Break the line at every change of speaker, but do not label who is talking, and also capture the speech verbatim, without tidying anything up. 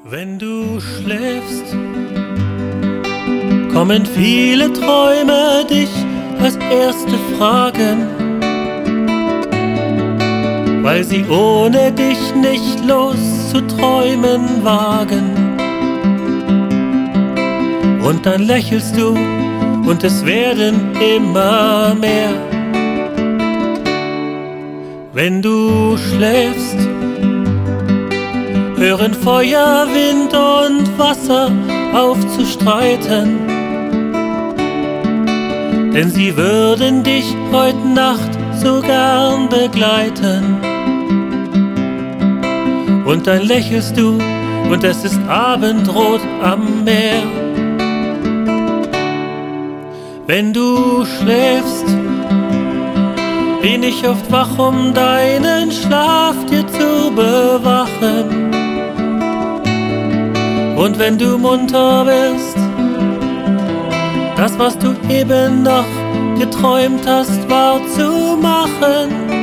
Wenn du schläfst, kommen viele Träume dich als erste fragen, weil sie ohne dich nicht loszuträumen wagen. Und dann lächelst du und es werden immer mehr. Wenn du schläfst, hören Feuer, Wind und Wasser auf zu streiten, denn sie würden dich heut Nacht so gern begleiten. Und dann lächelst du und es ist Abendrot am Meer. Wenn du schläfst, bin ich oft wach, um deinen Schlaf dir zu bewachen. Und wenn du munter bist, das, was du eben noch geträumt hast, wahr zu machen.